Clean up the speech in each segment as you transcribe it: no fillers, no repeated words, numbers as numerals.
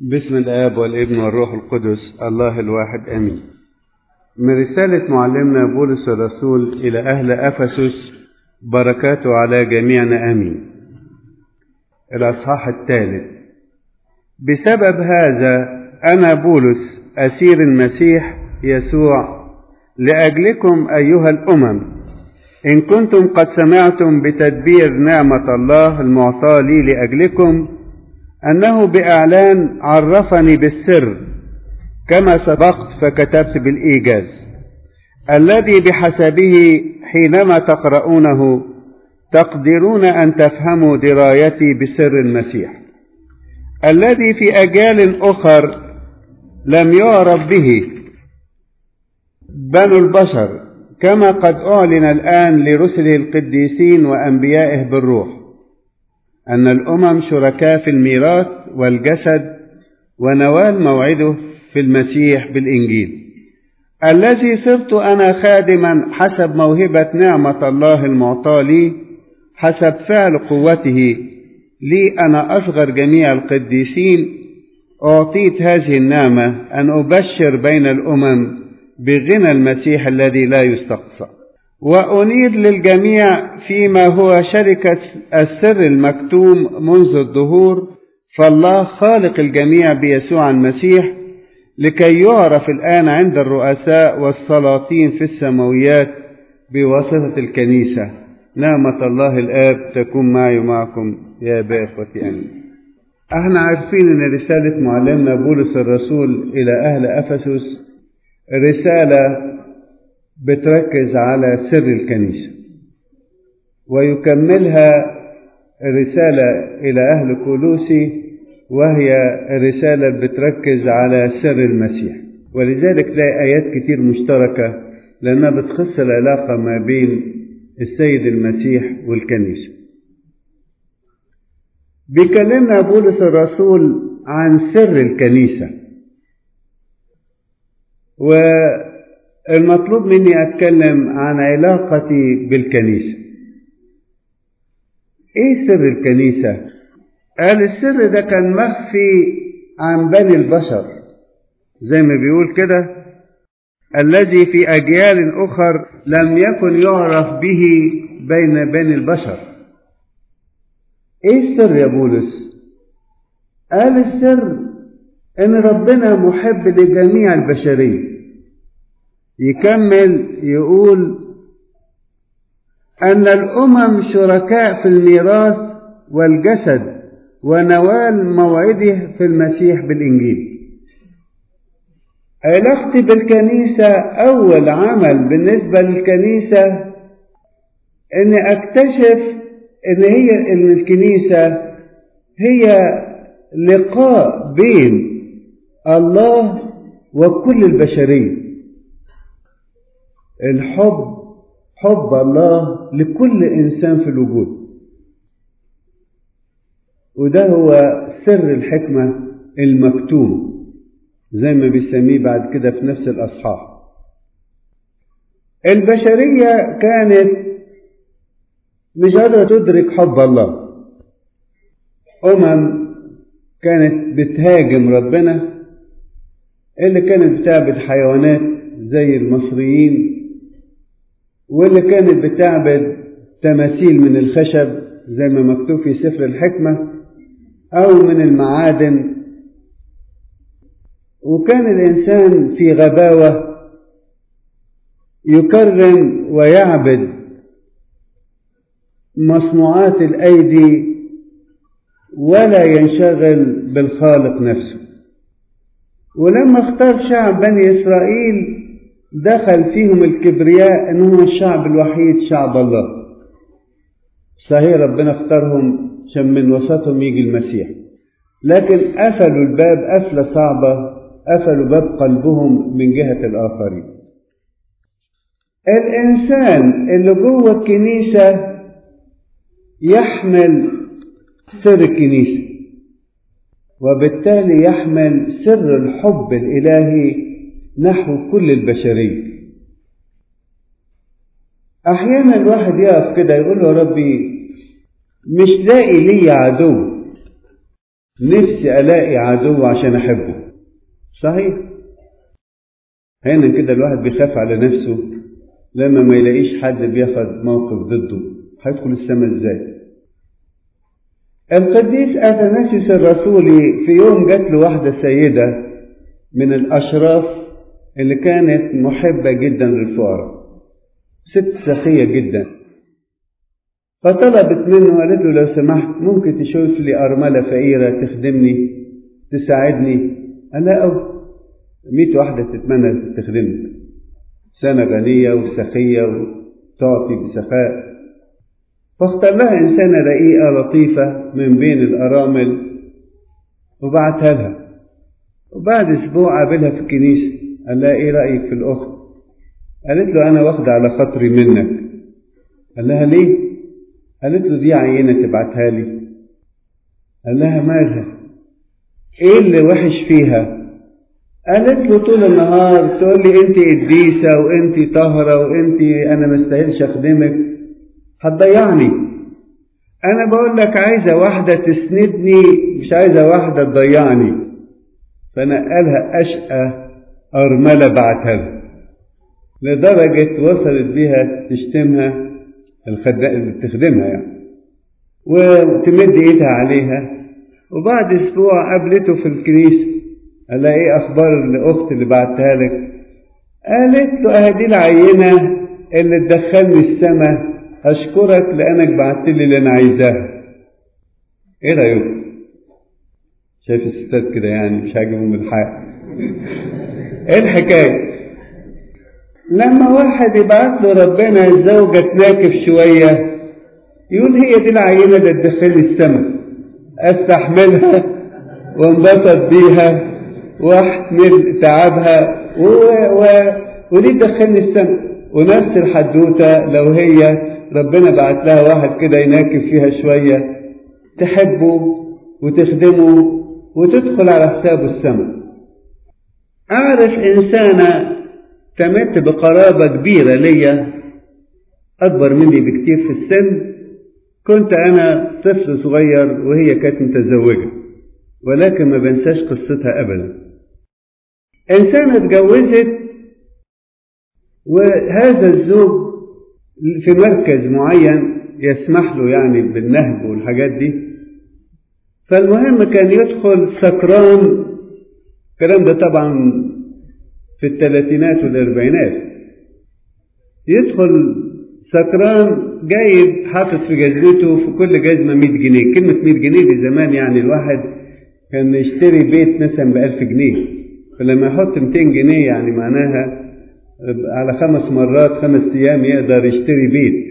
باسم الآب والابن والروح القدس الله الواحد آمين. من رسالة معلمنا بولس الرسول إلى أهل أفسس، بركاته على جميعنا آمين. الأصحاح 3. بسبب هذا أنا بولس أسير المسيح يسوع لأجلكم أيها الأمم، إن كنتم قد سمعتم بتدبير نعمة الله المعطاة لي لأجلكم، أنه بإعلان عرفني بالسر كما سبقت فكتبت بالإيجاز، الذي بحسبه حينما تقرؤونه تقدرون أن تفهموا درايتي بسر المسيح، الذي في أجيال أخر لم يعرف به بنو البشر، كما قد أعلن الآن لرسله القديسين وأنبيائه بالروح، أن الأمم شركاء في الميراث والجسد ونوال موعده في المسيح بالإنجيل، الذي صرت أنا خادما حسب موهبة نعمة الله المعطاة لي حسب فعل قوته لي. أنا أصغر جميع القديسين أعطيت هذه النعمة أن أبشر بين الأمم بغنى المسيح الذي لا يستقصى، وأنير للجميع فيما هو شركة السر المكتوم منذ الدهور، فالله خالق الجميع بيسوع المسيح، لكي يعرف الآن عند الرؤساء والسلاطين في السماويات بواسطة الكنيسة. نعمة الله الآب تكون معي ومعكم يا آباء إخوتي آمين. احنا عارفين ان رسالة معلمنا بولس الرسول إلى أهل أفسس رسالة بتركز على سر الكنيسة، ويكملها رسالة إلى أهل كولوسي وهي رسالة بتركز على سر المسيح، ولذلك تلاقي آيات كتير مشتركة لأنها بتخص العلاقة ما بين السيد المسيح والكنيسة. بيكلمنا بولس الرسول عن سر الكنيسة، والمطلوب مني أتكلم عن علاقتي بالكنيسة. إيه سر الكنيسة؟ قال السر ده كان مخفي عن بني البشر، زي ما بيقول كده، الذي في أجيال أخر لم يكن يعرف به بين بني البشر. إيه السر يا بولس؟ قال السر إن ربنا محب لجميع البشرية. يكمل يقول أن الأمم شركاء في الميراث والجسد ونوال موعده في المسيح بالإنجيل. علاقتي بالكنيسة، أول عمل بالنسبة للكنيسة أن أكتشف أن الكنيسة هي لقاء بين الله وكل البشرية. حب الله لكل إنسان في الوجود، وده هو سر الحكمة المكتوم زي ما بيسميه بعد كده في نفس الأصحاح. البشرية كانت مش قادرة تدرك حب الله. كانت بتهاجم ربنا، اللي كانت بتعبد حيوانات زي المصريين، واللي كانت بتعبد تماثيل من الخشب زي ما مكتوب في سفر الحكمة أو من المعادن. وكان الإنسان في غباوة يكرم ويعبد مصنوعات الأيدي ولا ينشغل بالخالق نفسه. ولما اختار شعب بني إسرائيل دخل فيهم الكبرياء أنهم الشعب الوحيد شعب الله. صحيح ربنا اختارهم عشان من وسطهم يجي المسيح، لكن قفلوا الباب قفلة صعبة، قفلوا باب قلبهم من جهة الآخرين. الإنسان اللي جوه الكنيسة يحمل سر الكنيسة، وبالتالي يحمل سر الحب الإلهي نحو كل البشرية. أحيانا الواحد يقف كده يقول له ربي مش لاقي لي عدو، نفسي ألاقي عدو عشان أحبه. صحيح، هنا كده الواحد بيخاف على نفسه لما ما يلاقيش حد بياخد موقف ضده، هيدخل السماء ازاي؟ القديس أثناسيوس الرسولي في يوم جات له واحدة سيدة من الأشراف اللي كانت محبة جدا للفقراء، ست سخية جدا، فطلبت منه وقالت له لو سمحت ممكن تشوف لي أرملة فقيرة تخدمني تساعدني؟ قال لا، 100 واحدة تتمنى تخدمك، سنة غنية وسخية وتعطي بسخاء. فاختار لها إنسانة رقيقة لطيفة من بين الأرامل وبعتها لها. وبعد أسبوع قابلها في الكنيسة، قال لها إيه رأيك في الأخت؟ قالت له أنا واخدة على خاطري منك. قال لها ليه؟ قالت له دي عينة تبعتها لي. قال لها مالها؟ إيه اللي وحش فيها؟ قالت له طول النهار تقول لي انت قديسة وانت طاهرة وانت انا مستاهلش اخدمك، هتضيعني. انا بقول لك عايزة واحدة تسندني، مش عايزة واحدة تضيعني. فنقلها اشقى ارملة بعتها لها، لدرجة وصلت بيها تشتمها اللي بتخدمها يعني، وتمد ايدها عليها. وبعد اسبوع قابلته في الكنيسة، قال لها ايه اخبار الاخت اللي بعتها لك؟ قالت له اهدي العينة اللي تدخلني السماء، اشكرك لانك بعت لي اللي انا عايزاه. ايه رايك؟ شايف الستات كده يعني مش عاجبهم الحق. ايه الحكايه؟ لما واحد يبعت له ربنا الزوجه تناكف شويه يقول هي دي العينه اللي تدخلني السماء، استحملها وانبسط بيها واحمل تعبها ودي تدخلني السماء. ونفس الحدوته لو هي ربنا بعت لها واحد كده يناكف فيها شويه تحبه وتخدمه وتدخل على حسابه السماء. اعرف انسانه تمت بقرابه كبيره ليا، اكبر مني بكتير في السن. كنت انا طفل صغير وهي كانت متزوجه، ولكن ما بنساش قصتها ابدا. انسانه اتجوزت وهذا الزوج في مركز معين يسمح له يعني بالنهب والحاجات دي. فالمهم كان يدخل سكران، الكلام ده طبعا في الثلاثينات والاربعينات، يدخل سكران جايب حاطط في جزمته في كل جزمة 100 جنيه. كلمة 100 جنيه دي زمان يعني الواحد كان يشتري بيت مثلا ب1000 جنيه، فلما يحط 200 جنيه يعني معناها على 5 مرات 5 أيام يقدر يشتري بيت.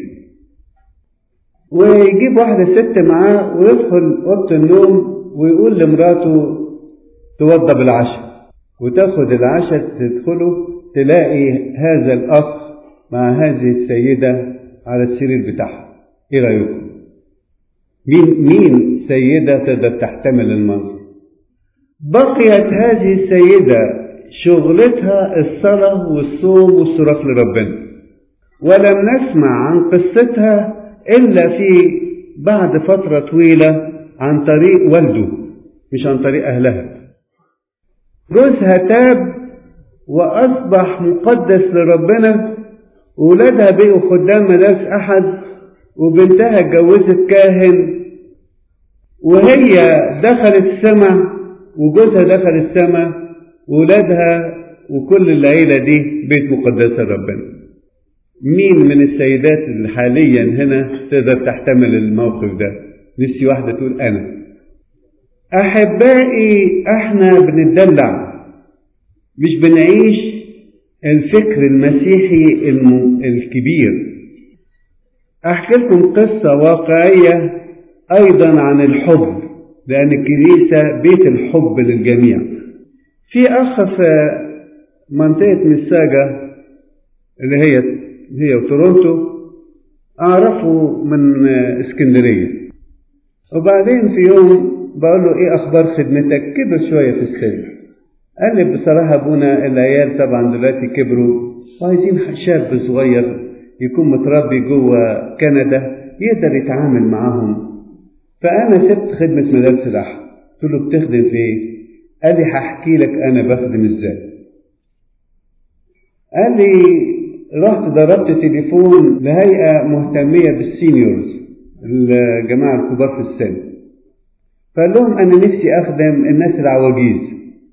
ويجيب واحدة ست معاه ويدخل أوضة النوم ويقول لمراته توضب العشاء، وتاخد العشاء تدخله تلاقي هذا الأخ مع هذه السيدة على السرير بتاعها. ايه رأيكم؟ مين سيدة تقدر تحتمل المنظر؟ بقيت هذه السيدة شغلتها الصلاة والصوم والصراخ لربنا، ولم نسمع عن قصتها إلا في بعد فترة طويلة عن طريق والده مش عن طريق أهلها. جوزها تاب وأصبح مقدس لربنا، وولادها بقوا خدام مدارس أحد، وبنتها اتجوزت كاهن، وهي دخلت السماء وجوزها دخل السماء، وولادها وكل العيلة دي بيت مقدسة لربنا. مين من السيدات اللي حاليا هنا تقدر تحتمل الموقف ده؟ نفسي واحدة تقول أنا. أحبائي احنا بنتدلع، مش بنعيش الفكر المسيحي الكبير. أحكي لكم قصة واقعية أيضا عن الحب، لأن الكنيسة بيت الحب للجميع. في أخ في منطقة مساجة اللي هي وتورونتو، أعرفه من اسكندرية، وبعدين في يوم بقول له إيه أخبار خدمتك؟ كبر شوية في السن. قال لي بصراحة أبونا العيال طبعا دلوقتي كبروا وعايزين شاب صغير يكون متربي جوه كندا يقدر يتعامل معاهم، فأنا سبت خدمة مدارس الأحد. قلت له بتخدم في ايه؟ قال لي هحكي لك انا بخدم ازاي. قال لي رحت ضربت تليفون لهيئة مهتمية بالسينيورز، الجماعة الكبار في السن، فقال لهم انا نفسي اخدم الناس العواجيز.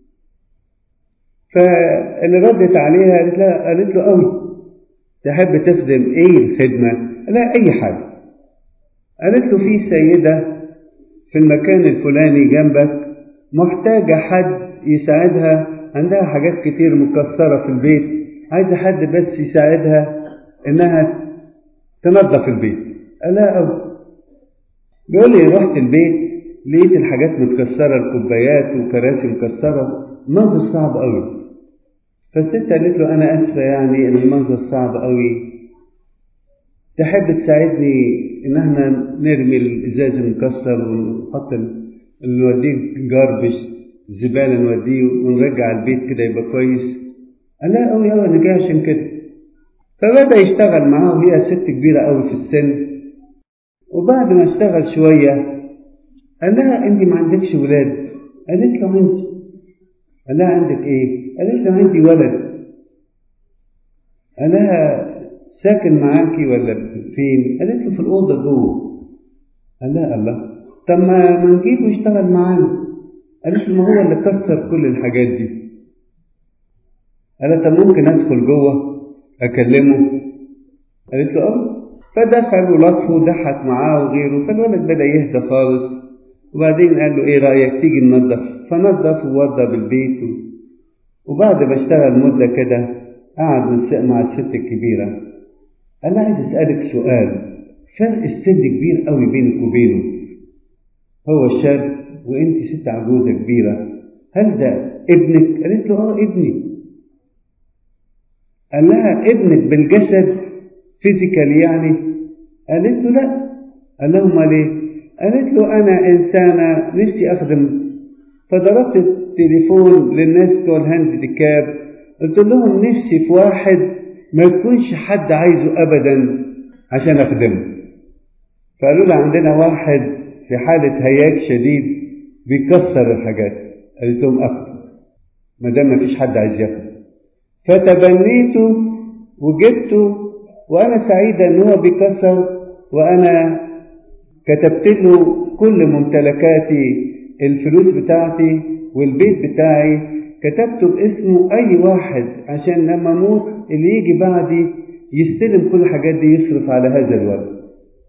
فاللي ردت عليها قالت له قوي، تحب تخدم ايه الخدمة؟ لا اي حاجة. قالت له في سيدة في المكان الفلاني جنبك محتاجة حد يساعدها، عندها حاجات كتير مكسرة في البيت، عايزة حد بس يساعدها انها تنظف البيت. قال لا قوي. بيقول لي رحت البيت لقيت الحاجات متكسرة، الكوبايات وكراسي مكسرة، منظر صعب قوي. فالست قالت له انا اسفة يعني المنظر صعب قوي، تحب تساعدني ان احنا نرمي الازاز المكسر ونحط نوديه جاربش زبالة نوديه ونرجع البيت كده يبقى كويس؟ قال لا قوي انا جاي عشان كده. فبدأ يشتغل معاه وهي ست كبيرة قوي في السن. وبعد ما اشتغل شوية قال لها انت ما عندكش ولاد؟ قالت له عندي. قال لها عندك ايه؟ قالت له عندي ولد. قال لها ساكن معاكي ولا فين؟ قالت له في الأوضة جوه. قال لها الله، طب ما نجيبه يشتغل معانا. قالت له ما هو اللي كسر كل الحاجات دي. قال لها طب ممكن ادخل جوه اكلمه؟ قالت له فدخل ولطفه وضحك معاه وغيره. فالولد بدأ يهدى خالص، وبعدين قال له ايه رأيك تيجي ننظف؟ فنظف ووضب البيت. وبعد ما اشتغل مدة كده قعد مع الست الكبيرة. قال لها عايز اسألك سؤال، فرق السن كبير قوي بينك وبينه، هو شاب وانت ست عجوزة كبيرة، هل ده ابنك؟ قالت له ابني. قال لها ابنك بالجسد فيزيكال يعني؟ قالت له لا. قال لها امال ايه؟ قالت له انا انسانة نفسي اخدم. فضربت التليفون للناس بتوع الهاند كاب، قلت لهم نفسي في واحد ما يكونش حد عايزه ابدا عشان اخدمه. فقالوا لي عندنا واحد في حالة هياج شديد بيكسر الحاجات. قالت لهم اخد ما دام ما فيش حد عايز ياخد. فتبنيته وجبته، وانا سعيدة ان هو بيكسر، وانا كتبت له كل ممتلكاتي، الفلوس بتاعتي والبيت بتاعي كتبته باسمه، اي واحد عشان لما اموت اللي يجي بعدي يستلم كل الحاجات دي يصرف على هذا الولد.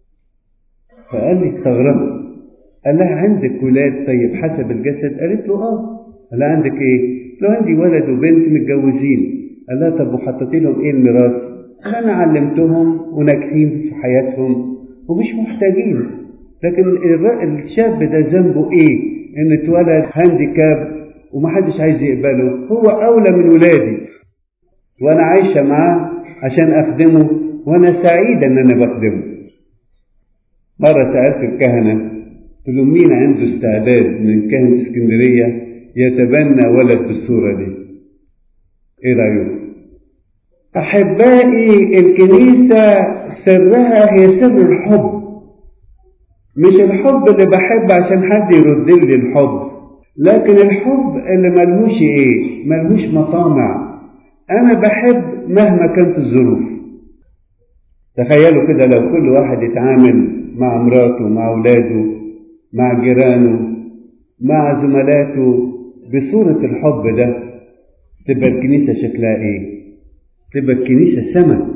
فقال لي استغربت. قال لها عندك ولاد طيب حسب الجسد؟ قالت له قال لها عندك ايه؟ قال له عندي ولد وبنت متجوزين. قال لها طب وحطيتي لهم ايه الميراث؟ قال انا علمتهم وناجحين في حياتهم ومش محتاجين، لكن الشاب ده ذنبه ايه ان اتولد هانديكاب ومحدش عايز يقبله؟ هو اولى من ولادي، وانا عايشة معاه عشان اخدمه، وانا سعيدة ان انا بخدمه. مرة سألت الكهنة قلت له مين عنده استعداد من كهنة اسكندرية يتبنى ولد بالصورة دي؟ ايه رأيكم؟ احبائي الكنيسة سرها هي سر الحب، مش الحب اللي بحب عشان حد يرد لي الحب، لكن الحب اللي ملهوش ملهوش مطامع. انا بحب مهما كانت الظروف. تخيلوا كده لو كل واحد يتعامل مع مراته، مع اولاده، مع جيرانه، مع زملاته بصورة الحب ده، تبقى الكنيسة شكلها ايه؟ تبقى الكنيسة سما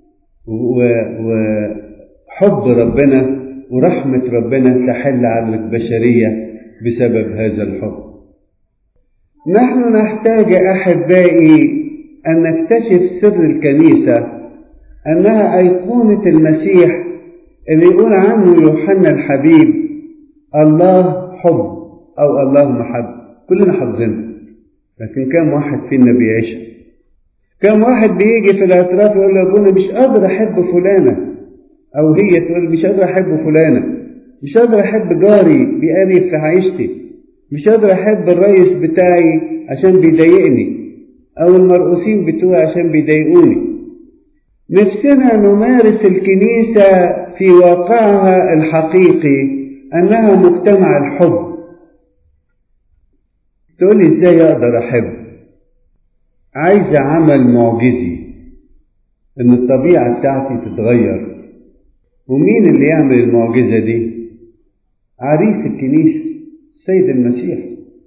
وحب ربنا ورحمة ربنا تحل على البشرية بسبب هذا الحب. نحن نحتاج أحبائي أن نكتشف سر الكنيسة، أنها أيقونة المسيح اللي يقول عنه يوحنا الحبيب الله حب أو الله محب. كلنا حافظينه، لكن كم واحد فينا بيعيش؟ كم واحد بيجي في الاعتراف يقول له ابونا مش قادر احب فلانة، او هي تقول مش قادر احب فلانة، مش قادر احب جاري بيقرف في عيشتي، مش قادر احب الرئيس بتاعي عشان بيضايقني، او المرؤوسين بتوعي عشان بيضايقوني. نفسنا نمارس الكنيسة في واقعها الحقيقي أنها مجتمع الحب، تقول لي ازاي اقدر احب؟ عايز عمل معجزي ان الطبيعة بتاعتي تتغير. ومين اللي يعمل المعجزة دي؟ عريس الكنيسة السيد المسيح.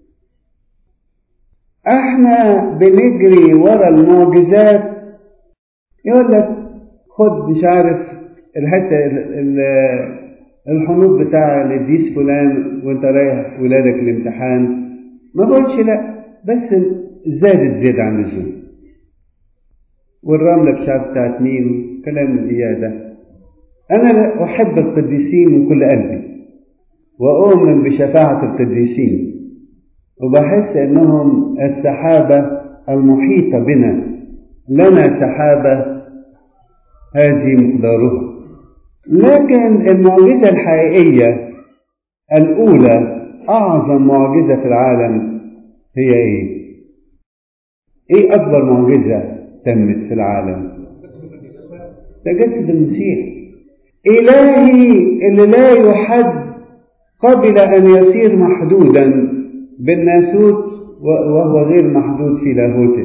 احنا بنجري ورا المعجزات، يقول لك خد مش عارف الحته الحنوط بتاع القديس فلان وانت رايح ولادك الامتحان. ما بقولش لا، بس زادت زيادة عن اللزوم. والرملة مش عارف بتاعت مين، كلام الزيادة. أنا أحب القديسين من كل قلبي وأؤمن بشفاعة القديسين، وبحس أنهم السحابة المحيطة بنا، لنا سحابة هذه مقدارها. لكن المعجزة الحقيقية الأولى، أعظم معجزة في العالم هي إيه؟ إيه أكبر معجزة تمت في العالم؟ تجسد المسيح. إلهي اللي لا يحد قبل أن يصير محدودا بالناسوت وهو غير محدود في لاهوته.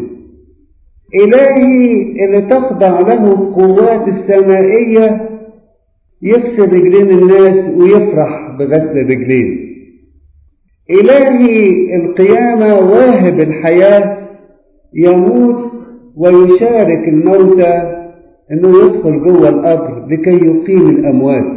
إلهي اللي تخضع له القوات السمائية يغسل رجلين الناس ويفرح بغسل رجلين. إلهي القيامة واهب الحياة يموت ويشارك الموتى انه يدخل جوه القبر لكي يقيم الاموات.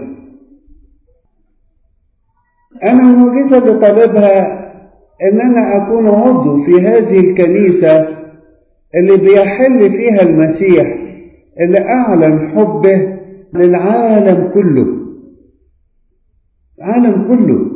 انا المعجزة اللي طالبها ان انا اكون عضو في هذه الكنيسة اللي بيحل فيها المسيح، اللي اعلن حبه للعالم كله. العالم كله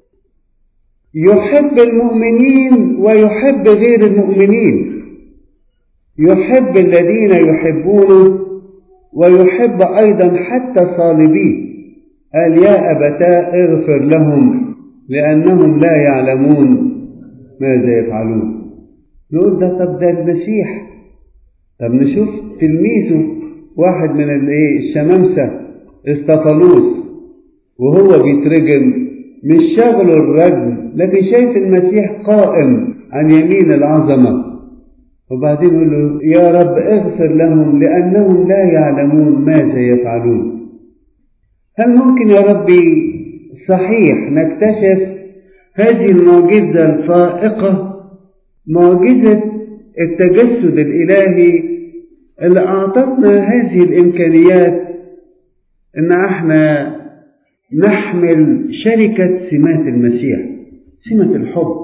يحب المؤمنين ويحب غير المؤمنين، يحب الذين يحبونه ويحب أيضا حتى صالبيه. قال يا أبتاه اغفر لهم لأنهم لا يعلمون ماذا يفعلون. نقول ده طب ده المسيح. طب نشوف تلميذه واحد من الشمامسة استفانوس وهو بيترجم، مش شغله الرجم لكن شايف المسيح قائم عن يمين العظمة، وبعدين يقول له يا رب اغفر لهم لأنهم لا يعلمون ماذا يفعلون. هل ممكن يا ربي صحيح نكتشف هذه المعجزة الفائقة، معجزة التجسد الإلهي اللي أعطتنا هذه الإمكانيات إن احنا نحمل شركة سمات المسيح، سمة الحب.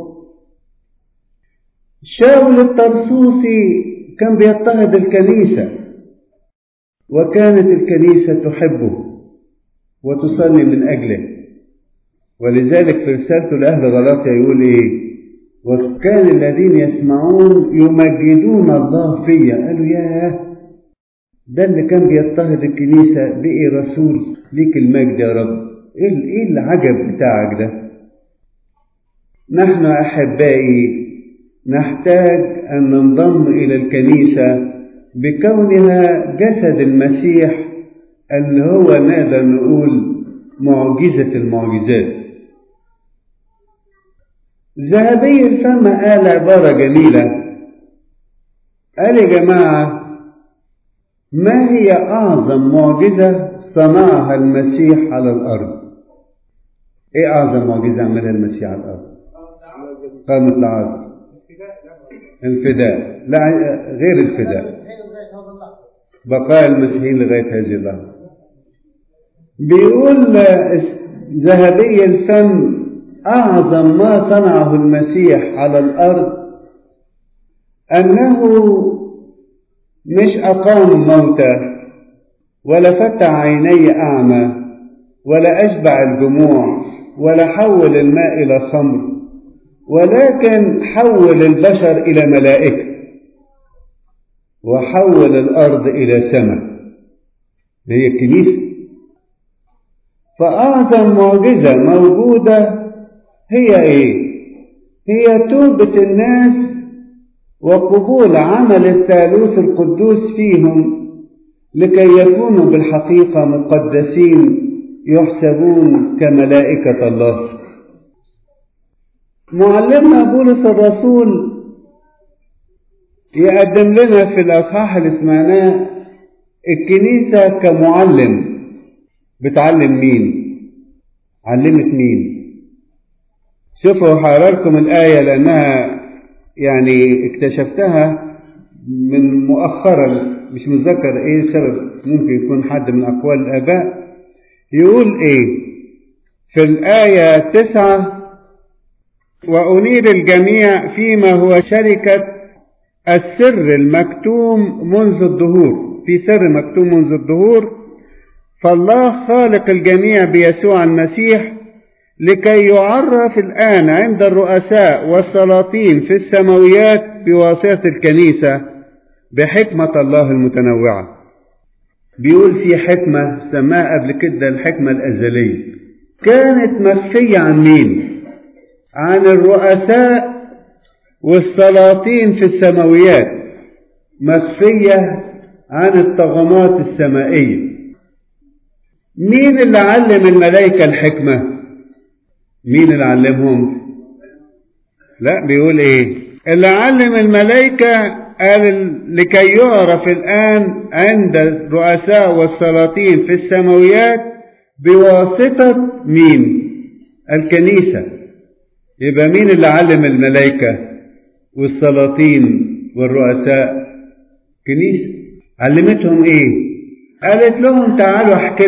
شاول الطرسوسي كان بيضطهد الكنيسة، وكانت الكنيسة تحبه وتصلي من أجله، ولذلك في رسالته لأهل غلاطيا يقول إيه؟ وكان الذين يسمعون يمجدون الله فيا. قالوا ياه، ده اللي كان بيضطهد الكنيسة بقي رسول، ليك المجد يا رب. إيه العجب بتاعك ده؟ نحن أحبائي نحتاج أن ننضم إلى الكنيسة بكونها جسد المسيح اللي هو نقدر نقول معجزة المعجزات. ذهبي الفم قال عبارة جميلة، قال يا جماعة ما هي أعظم معجزة صنعها المسيح على الأرض؟ إيه أعظم معجزة عملها المسيح على الأرض؟ قامت العظم، الفداء، لا غير الفداء، بقاء المسيحيين لغاية هذه اللحظة. بيقول ذهبي الفم أعظم ما صنعه المسيح على الأرض أنه مش أقام الموتى ولا فتح عيني أعمى ولا أشبع الجموع ولا حول الماء إلى خمر، ولكن حول البشر إلى ملائكة وحول الأرض إلى سماء، هي الكنيسة. فأعظم معجزة موجودة هي إيه؟ هي توبة الناس وقبول عمل الثالوث القدوس فيهم لكي يكونوا بالحقيقة مقدسين يحسبون كملائكة الله. معلمنا بولس الرسول يقدم لنا في الأصحاح اللي سمعناه الكنيسة كمعلم. بتعلم مين؟ علمت مين؟ شوفوا هقرألكم الآية لأنها يعني اكتشفتها من مؤخرا، مش متذكر ايه السبب، ممكن يكون حد من أقوال الآباء. يقول ايه في الآية 9: وأنير الجميع فيما هو شركة السر المكتوم منذ الدهور. في سر مكتوم منذ الدهور، فالله خالق الجميع بيسوع المسيح لكي يعرف الآن عند الرؤساء والسلاطين في السماويات بواسطة الكنيسة بحكمة الله المتنوعة. بيقول في حكمة سماها قبل كده الحكمة الأزلية، كانت مخفية عن مين؟ عن الرؤساء والسلاطين في السماويات، مخفية عن الطغمات السمائية. مين اللي علم الملائكة الحكمة؟ مين اللي علمهم؟ لا، بيقول ايه اللي علم الملائكة؟ قال لكي يعرف الآن عند الرؤساء والسلاطين في السماويات بواسطة مين؟ الكنيسة. يبقى مين اللي علم الملائكة والسلاطين والرؤساء؟ كنيسة. علمتهم ايه؟ قالت لهم تعالوا احكي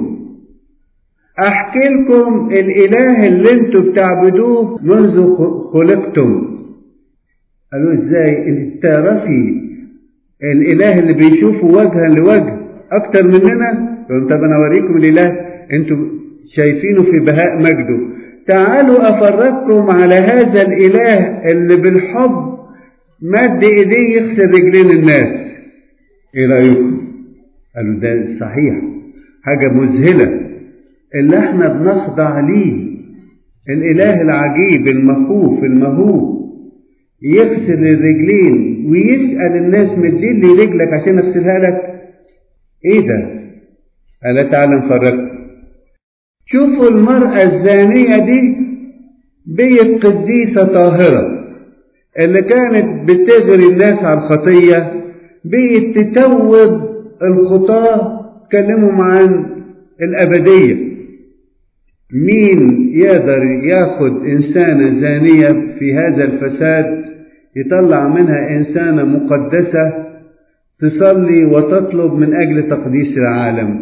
لكم الاله اللي انتوا بتعبدوه منذ خلقتم. قالوا ازاي انت تعرفي الاله اللي بيشوفه وجها لوجه اكتر مننا؟ طب انا اوريكم الاله انتوا شايفينه في بهاء مجده، تعالوا افرجكم على هذا الاله اللي بالحب مد ايديه يغسل رجلين الناس. ايه رايكم؟ قالوا ده صحيح، حاجه مذهله اللي احنا بنخضع ليه، الاله العجيب المخوف المهوب يغسل الرجلين ويسأل الناس مدين لي رجلك عشان اغسلها لك. ايه ده؟ قال تعالى نفرجكم. شوفوا المرأة الزانية دي بيت قديسة طاهرة اللي كانت بتغري الناس على الخطية، بيت تتوب الخطاة تكلمهم عن الأبدية. مين يقدر ياخد إنسانة زانية في هذا الفساد يطلع منها إنسانة مقدسة تصلي وتطلب من أجل تقديس العالم؟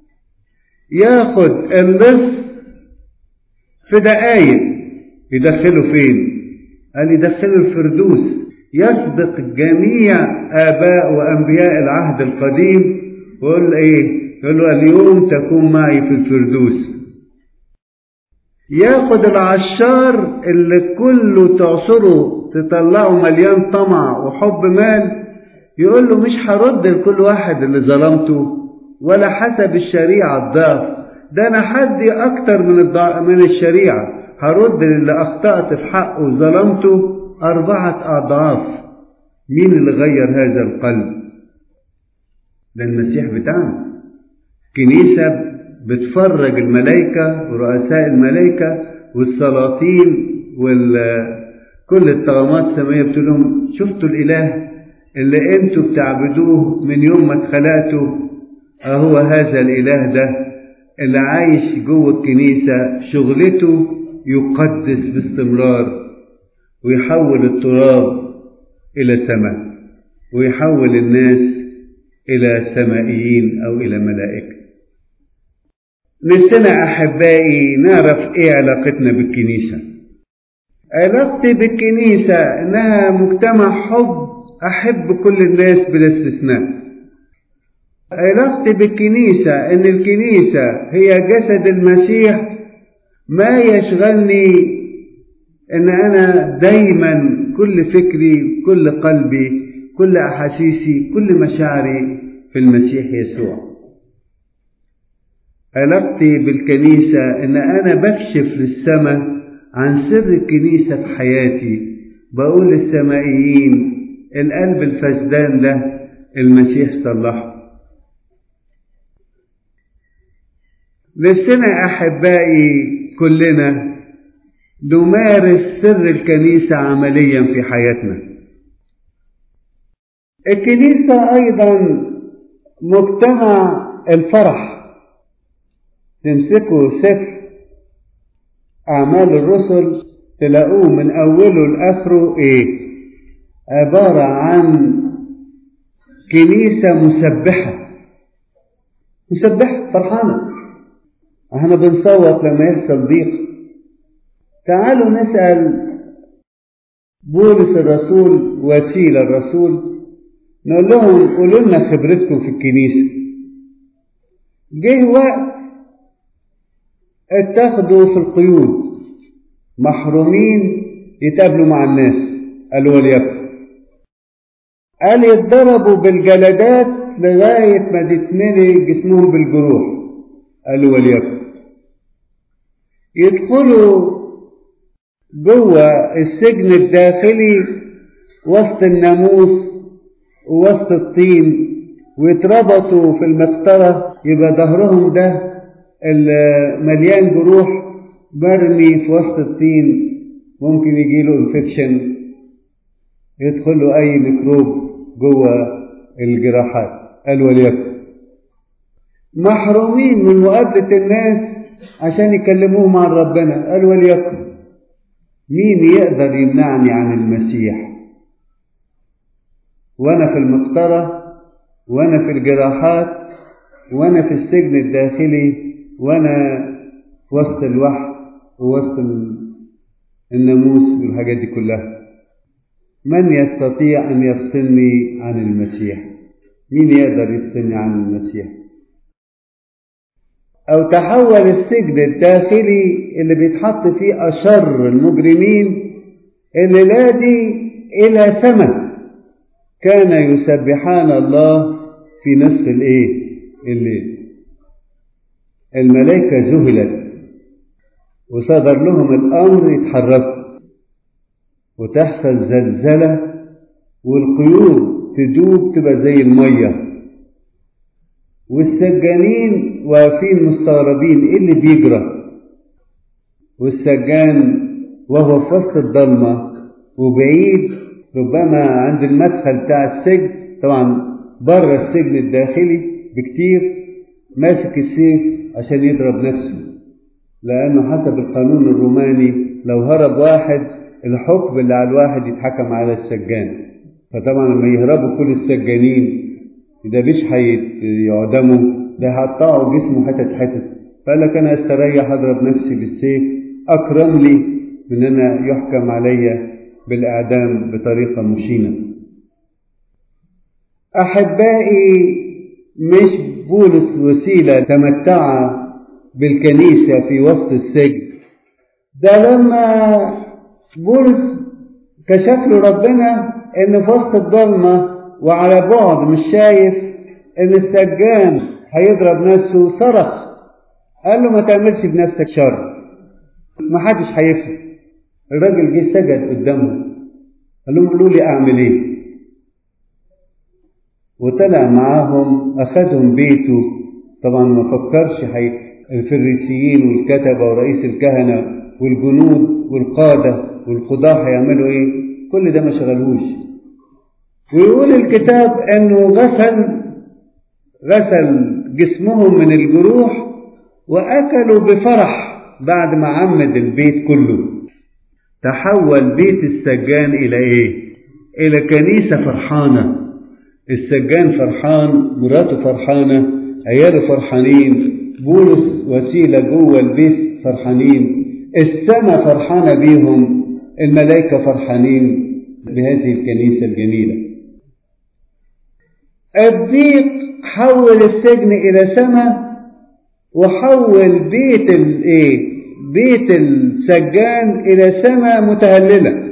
ياخد اللص في دقايق يدخله فين؟ قال يدخله الفردوس، يسبق جميع آباء وأنبياء العهد القديم ويقول إيه؟ يقول له اليوم تكون معي في الفردوس. ياخد العشار اللي كله تعصره تطلعه مليان طمع وحب مال، يقول له مش هرد لكل واحد اللي ظلمته ولا حسب الشريعة الضعف، ده انا حدي اكتر من الشريعة، هرد للي اخطأت في حقه وظلمته 4 أضعاف. مين اللي غير هذا القلب؟ ده المسيح بتاعنا. كنيسة بتفرج الملائكة ورؤساء الملائكة والسلاطين وكل الطغمات السمائية، بتقول لهم شفتوا الإله اللي انتوا بتعبدوه من يوم ما اتخلقتوا؟ اهو هذا الإله ده اللي عايش جوه الكنيسة، شغلته يقدس باستمرار ويحول التراب إلى سماء ويحول الناس إلى سمائيين أو إلى ملائكة. نفسنا أحبائي نعرف إيه علاقتنا بالكنيسة. علاقتي بالكنيسة إنها مجتمع حب، أحب كل الناس بلا استثناء. علاقتي بالكنيسة إن الكنيسة هي جسد المسيح، ما يشغلني إن أنا دايما كل فكري كل قلبي كل أحاسيسي كل مشاعري في المسيح يسوع. علاقتي بالكنيسة إن أنا بكشف للسماء عن سر الكنيسة في حياتي، بقول للسمائيين القلب الفسدان ده المسيح صلحه. نفسنا أحبائي كلنا نمارس سر الكنيسة عمليا في حياتنا. الكنيسة أيضا مجتمع الفرح. تمسكوا سفر أعمال الرسل تلاقوه من أوله لآخره عبارة عن كنيسة مسبحة فرحانة. احنا بنصوت لما يحصل ضيق. تعالوا نسأل بولس الرسول وسيلة الرسول، نقول لهم قولوا لنا خبرتكم في الكنيسة. جه وقت اتخذوا في القيود، محرومين يتقابلوا مع الناس، قالوا وليكن. قال يتضربوا بالجلدات لغاية ما تتملي جسمهم بالجروح، قالوا وليكن. يدخلوا جوه السجن الداخلي وسط الناموس ووسط الطين ويتربطوا في المقطرة، يبقى ظهرهم ده المليان جروح مرمي في وسط الطين، ممكن يجيله انفكشن، يدخلوا اي ميكروب جوه الجراحات، قال وليكن. محرومين من مقابلة الناس عشان يكلموهم عن ربنا، قال وليكن. مين يقدر يمنعني عن المسيح وانا في المقطرة وانا في الجراحات وانا في السجن الداخلي وانا وسط الوحي ووسط الناموس والحاجات دي كلها؟ من يستطيع ان يفصلني عن المسيح؟ مين يقدر يفصلني عن المسيح؟ او تحول السجن الداخلي اللي بيتحط فيه اشر المجرمين الليلة دي الى سماء، كان يسبحان الله في نصف الليل. الملائكة ذهلت وصدر لهم الامر يتحركوا وتحصل زلزلة والقيود تدوب تبقى زي المية، والسجانين واقفين مستغربين ايه اللي بيجرى. والسجان وهو في وسط الضلمة وبعيد ربما عند المدخل بتاع السجن، طبعا بره السجن الداخلي بكتير، ماسك السيف عشان يضرب نفسه، لأنه حسب القانون الروماني لو هرب واحد الحكم اللي على الواحد يتحكم على السجان. فطبعا لما يهربوا كل السجانين ده مش هيعدموا، ده هيقطعوا جسمه حتت. فقال لك انا استريح اضرب نفسي بالسيف، اكرم لي من انا يحكم علي بالاعدام بطريقه مشينه. احبائي، مش بولس وسيله تمتع بالكنيسه في وسط السجن، ده لما بولس كشف له ربنا ان في وسط الضلمه وعلى بعد مش شايف ان السجان هيضرب نفسه، صرخ قال له ما تعملش بنفسك شر، ما حدش هيفهم. الراجل جه سجد قدامه، قال لهم قولوا لي اعمل ايه؟ وطلع معاهم اخذهم بيته. طبعا ما فكرش الفريسيين والكتبه ورئيس الكهنه والجنود والقاده والقضاه هيعملوا ايه، كل ده ما شغلهوش. ويقول الكتاب انه غسل جسمهم من الجروح واكلوا بفرح بعد ما عمد البيت كله. تحول بيت السجان الى الى كنيسة فرحانة. السجان فرحان، مراته فرحانة، عياله فرحانين، بولس وسيلة جوه البيت فرحانين، السماء فرحانة بيهم، الملائكة فرحانين بهذه الكنيسة الجميلة. الضيق حول السجن الى سماء، وحول بيت السجان الى سماء متهللة.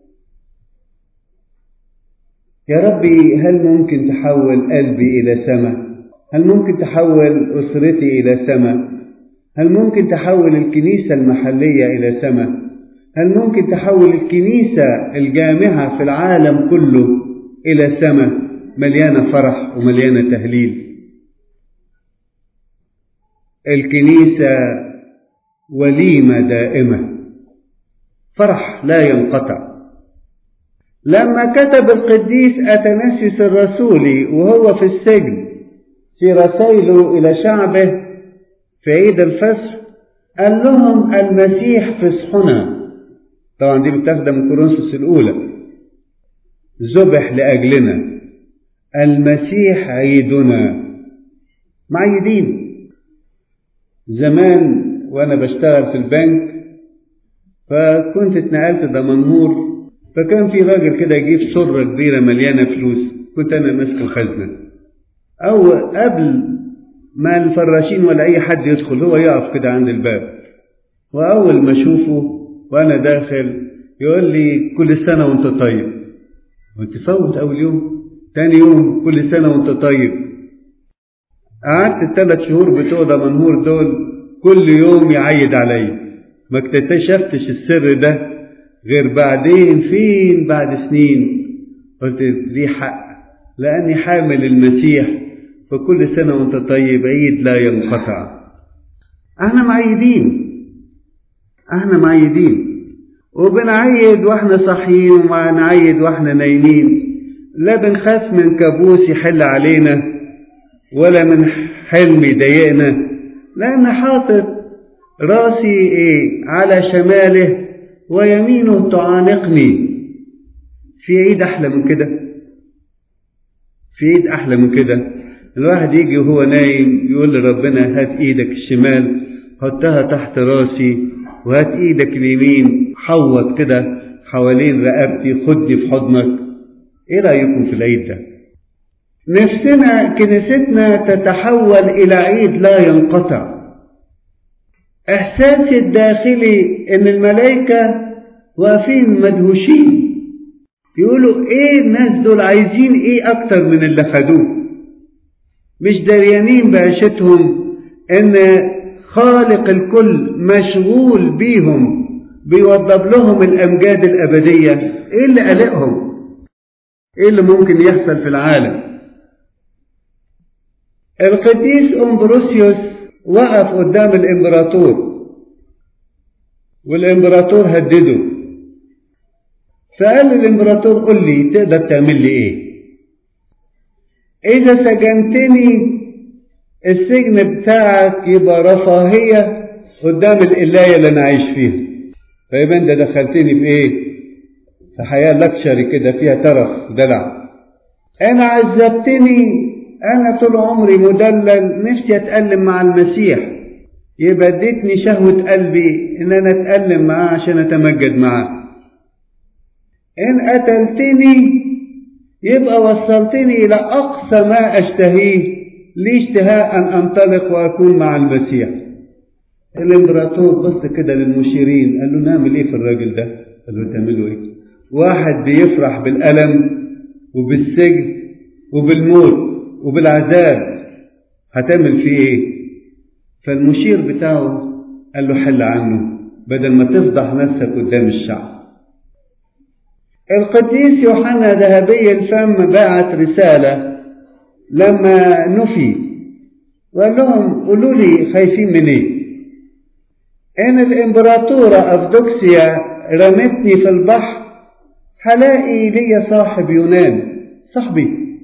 يا ربي، هل ممكن تحول قلبي الى سماء؟ هل ممكن تحول اسرتي الى سماء؟ هل ممكن تحول الكنيسة المحلية الى سماء؟ هل ممكن تحول الكنيسة الجامعة في العالم كله الى سماء مليانة فرح ومليانة تهليل؟ الكنيسة وليمة دائمة. فرح لا ينقطع. لما كتب القديس أثناسيوس الرسولي وهو في السجن في رسائله إلى شعبه في عيد الفصح، قال لهم المسيح فصحنا. طبعا دي بتاخد من كورنثوس الأولى. ذبح لأجلنا، المسيح عيدنا. معيدين. زمان وأنا بشتغل في البنك فكنت اتنقلت دمنهور، فكان في راجل كده يجيب سرة كبيرة مليانة فلوس، كنت أنا ماسك الخزنة. أو قبل ما الفراشين ولا أي حد يدخل هو يقف كده عند الباب، وأول ما أشوفه وأنا داخل يقول لي كل سنة وأنت طيب. وأنت فوت أول يوم، تاني يوم كل سنة وأنت طيب. قعدت 3 شهور بتوع دمنهور دول كل يوم يعيد علي. ما اكتشفتش السر ده غير بعدين، فين بعد سنين قلت لي حق، لأني حامل المسيح، فكل سنة وانت طيب عيد لا ينقطع. احنا معيدين وبنعيد واحنا صاحيين وبنعيد واحنا نايمين. لا بنخاف من كابوس يحل علينا ولا من حلم يضايقنا، لأن حاطط راسي على شماله ويمينه تعانقني. في عيد أحلى من كده؟ الواحد يجي وهو نايم يقول لربنا هات ايدك الشمال حطها تحت راسي، وهات ايدك اليمين حوط كده حوالين رقبتي، خدني في حضنك. ايه رأيكم في العيد ده؟ نفسنا كنيستنا تتحول الى عيد لا ينقطع. احساسي الداخلي ان الملائكة واقفين مدهوشين، يقولوا ايه الناس دول عايزين ايه اكتر من اللي خدوه؟ مش دريانين بعيشتهم ان خالق الكل مشغول بيهم، بيوضب لهم الامجاد الابدية. ايه اللي قلقهم؟ ايه اللي ممكن يحصل في العالم؟ القديس أمبروسيوس وقف قدام الامبراطور، والامبراطور هدده، فقال الامبراطور قل لي تقدر تعمل لي ايه؟ اذا سجنتني السجن بتاعك يبقى رفاهية قدام القلاية اللي انا عايش فيها، فيبقى انت دخلتني في ايه؟ في حياة لكشري كده فيها ترف ودلع. انا عذبتني، انا طول عمري مدلل، نفسي اتألم مع المسيح، يبقى اديتني شهوة قلبي ان انا اتألم معاه عشان اتمجد معاه. ان قتلتني يبقى وصلتني الى اقصى ما اشتهيه، لي اشتهاء ان انطلق واكون مع المسيح. الامبراطور بص كده للمشيرين قال له نعمل ايه في الراجل ده؟ قال له تعملوا ايه؟ واحد بيفرح بالألم وبالسجن وبالموت وبالعذاب، هتعمل فيه ايه؟ فالمشير بتاعه قال له حل عنه بدل ما تفضح نفسك قدام الشعب. القديس يوحنا ذهبي الفم بعت رسالة لما نفي وقال لهم قولوا لي خايفين من ايه؟ ان الامبراطورة أفدوكسيا رمتني في البحر هلاقي لي صاحب يونان صاحبي،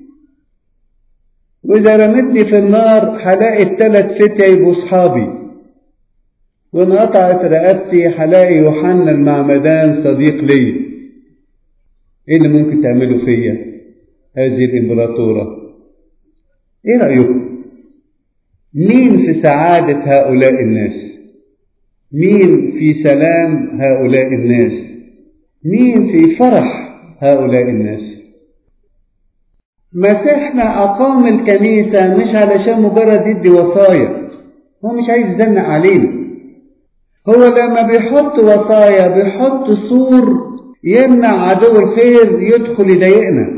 واذا رمتني في النار هلاقي 3 فتية يبقوا صحابي، وان قطعت رقبتي هلاقي يوحنا المعمدان صديق لي. ايه اللي ممكن تعملوا فيا هذه الامبراطورة؟ ايه رأيكم؟ مين في سعادة هؤلاء الناس؟ مين في سلام هؤلاء الناس؟ مين في فرح هؤلاء الناس؟ مسيحنا أقام الكنيسة مش علشان مجرد يدي وصايا، هو مش عايز يزنق علينا. هو لما بيحط وصايا بيحط سور يمنع عدو الخير يدخل يضايقنا.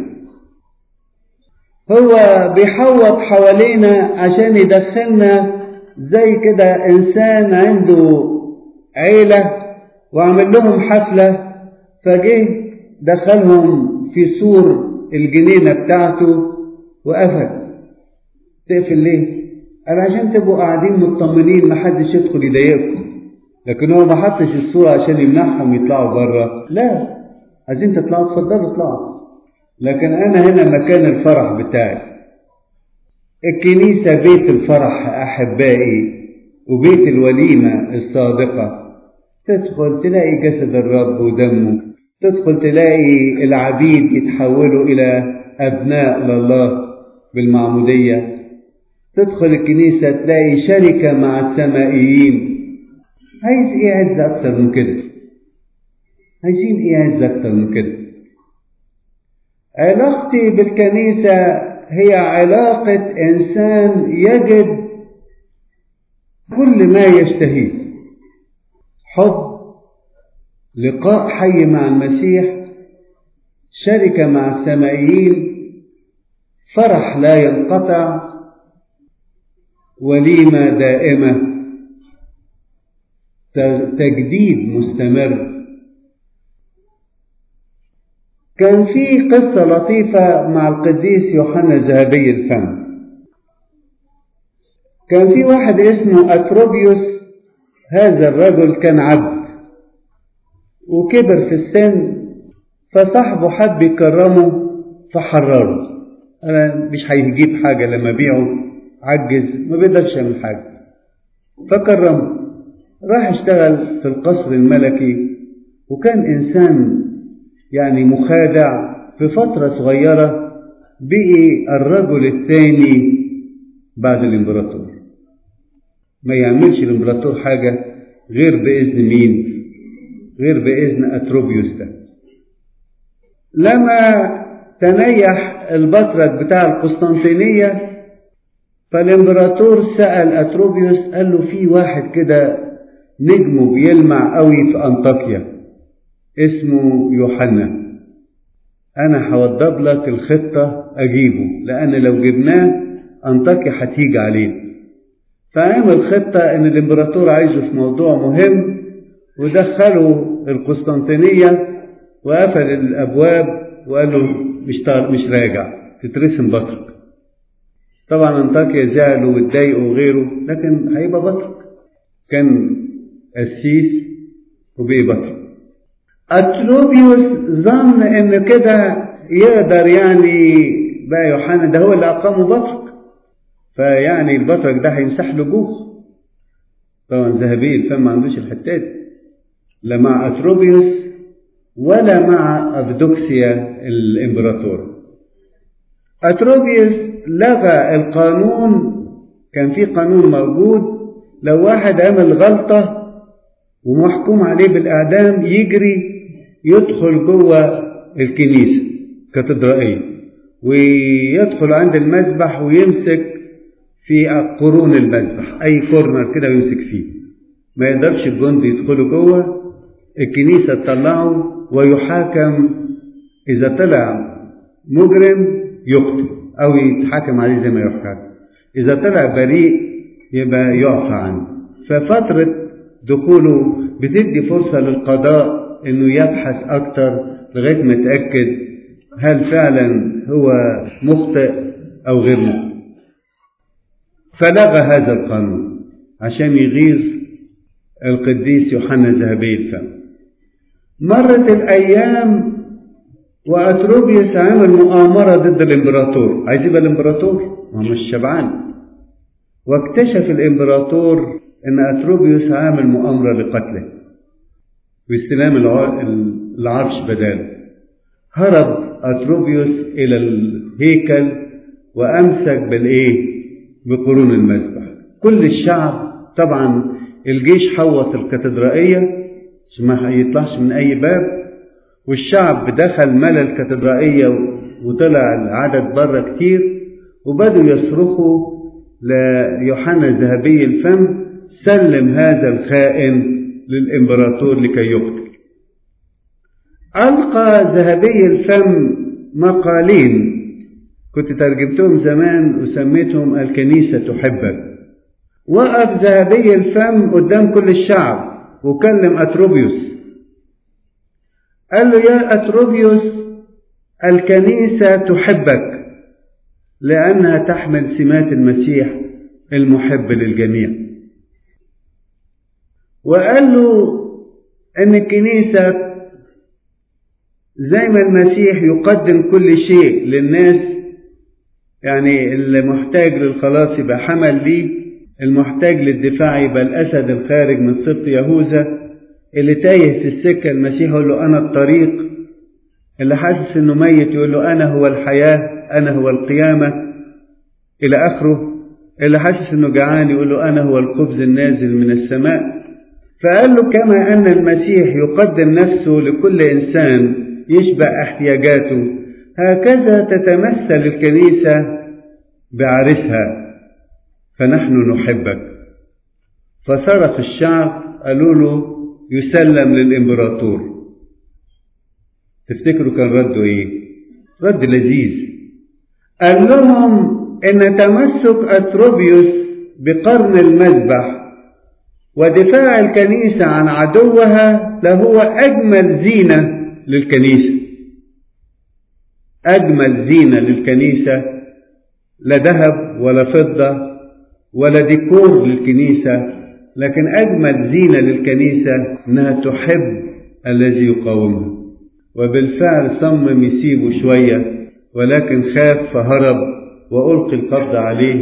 هو بيحوط حوالينا عشان يدخلنا زي كده إنسان عنده عيلة وعمل لهم حفلة، فجه دخلهم في سور الجنينة بتاعته وقفل. تقفل ليه؟ قال عشان تبقوا قاعدين مطمنين محدش يدخل يضايقكم، لكن هو ما حطش الصورة عشان يمنعهم يطلعوا بره، لا، عايزين تطلعوا اتفضلوا اطلعوا، لكن أنا هنا مكان الفرح بتاعي. الكنيسة بيت الفرح أحبائي، وبيت الوليمة الصادقة. تدخل تلاقي جسد الرب ودمه، تدخل تلاقي العبيد يتحولوا إلى أبناء لله بالمعمودية، تدخل الكنيسة تلاقي شركة مع السمائيين. عايز إيه عز أكتر من كده؟ عايزين إيه عز أكتر من كده؟ علاقتي بالكنيسة هي علاقة إنسان يجد كل ما يشتهيه: حب، لقاء حي مع المسيح، شركة مع السمائيين، فرح لا ينقطع، وليمة دائمة، تجديد مستمر. كان في قصة لطيفة مع القديس يوحنا ذهبي الفم. كان في واحد اسمه أتروبيوس، هذا الرجل كان عبد وكبر في السن، فصاحبه حب يكرمه فحرره. أنا مش هيجيب حاجة لما بيعه، عجز ما بيقدرش يعمل حاجة، فكرمه. راح اشتغل في القصر الملكي، وكان إنسان يعني مخادع. في فترة صغيرة بقي الرجل الثاني بعد الإمبراطور. ما يعملش الإمبراطور حاجة غير بإذن مين؟ غير بإذن أتروبيوس ده. لما تنيح البطرك بتاع القسطنطينية، فالإمبراطور سأل أتروبيوس، قال له في واحد كده نجمه بيلمع قوي في أنطاكيا اسمه يوحنا، أنا هوضب لك الخطة أجيبه، لأن لو جبناه أنطاكيا هتيجي عليه. فعمل خطة إن الإمبراطور عايزه في موضوع مهم، ودخله القسطنطينية وقفل الأبواب وقال له مش راجع، تترسم بطرك. طبعا أنطاكيا زعلوا واتضايقوا وغيره، لكن هيبقى بطرك. كان قسيس وبقي بطرك. أتروبيوس ظن إن كده يقدر يعني بقى يوحنا ده هو اللي أقامه بطرك، فيعني البطرك ده هيمسح له جوه. طبعا ذهبي الفم ما عندوش الحتات، لا مع أتروبيوس ولا مع أفدوكسيا الإمبراطور. أتروبيوس لغى القانون. كان في قانون موجود، لو واحد عمل غلطة ومحكوم عليه بالإعدام يجري يدخل جوه الكنيسة كاتدرائية، ويدخل عند المذبح ويمسك في قرون المذبح، أي كورنر كده ويمسك فيه. ما يقدرش الجند يدخلوا جوه الكنيسة، تطلعه ويحاكم. إذا طلع مجرم يقتل أو يتحاكم عليه زي ما يحاكم، إذا طلع بريء يبقى يعفى عنه. ففترة دخوله بتدي فرصة للقضاء إنه يبحث أكتر لغاية ما يتأكد هل فعلا هو مخطئ أو غير مخطئ. فلغى هذا القانون عشان يغيظ القديس يوحنا ذهبي الفم. مرت الأيام وأتروبيوس عمل مؤامرة ضد الإمبراطور، عايز يبقى الإمبراطور هو مش شبعان. واكتشف الإمبراطور أن أتروبيوس عامل مؤامرة لقتله واستلام العرش بداله. هرب أتروبيوس إلى الهيكل وأمسك بقرون المذبح. كل الشعب طبعا الجيش حوط الكاتدرائية ما يطلعش من أي باب، والشعب دخل ملأ الكاتدرائية وطلع العدد بره كتير، وبدوا يصرخوا ليوحنا ذهبي الفم سلم هذا الخائن للإمبراطور لكي يقتل. ألقى ذهبي الفم مقالين كنت ترجمتهم زمان وسميتهم الكنيسة تحبك. وقف ذهبي الفم قدام كل الشعب وكلم أتروبيوس، قال له يا أتروبيوس الكنيسة تحبك لأنها تحمل سمات المسيح المحب للجميع. وقال له ان الكنيسة زي ما المسيح يقدم كل شيء للناس، يعني اللي محتاج للخلاص يبقى حمل ليه، المحتاج للدفاع يبقى الأسد الخارج من سبط يهوذا، اللي تايه في السكة المسيح يقول له أنا الطريق، اللي حاسس انه ميت يقول له أنا هو الحياة، أنا هو القيامة إلى آخره، اللي حاسس انه جعان يقول له أنا هو الخبز النازل من السماء. فقال له كما أن المسيح يقدم نفسه لكل إنسان يشبع احتياجاته، هكذا تتمثل الكنيسة بعرسها، فنحن نحبك. فصرخ الشعب قالوا له يسلم للإمبراطور. تفتكروا كان رده ايه؟ رد لذيذ، قال لهم ان تمسك أتروبيوس بقرن المذبح ودفاع الكنيسة عن عدوها لهو أجمل زينة للكنيسة. أجمل زينة للكنيسة، لا ذهب ولا فضة ولا ديكور للكنيسة، لكن أجمل زينة للكنيسة أنها تحب الذي يقاومها. وبالفعل صمم يسيبه شوية، ولكن خاف فهرب وألقي القبض عليه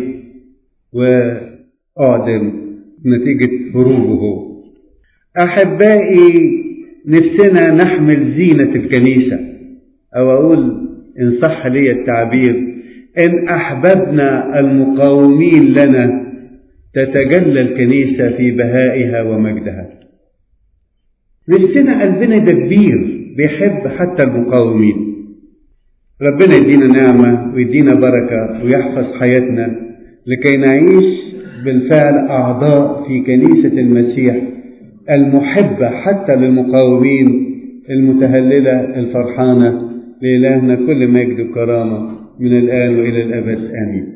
وأعدم نتيجة هروبه. أحبائي، نفسنا نحمل زينة الكنيسة، أو أقول إن صح لي التعبير، إن أحببنا المقاومين لنا تتجلى الكنيسة في بهائها ومجدها. نفسنا قلبنا ده كبير بيحب حتى المقاومين. ربنا يدينا نعمة ويدينا بركة ويحفظ حياتنا لكي نعيش بالفعل أعضاء في كنيسة المسيح المحبة حتى للمقاومين، المتهللة الفرحانة. لإلهنا كل مجد وكرامة من الآن وإلى الأبد، آمين.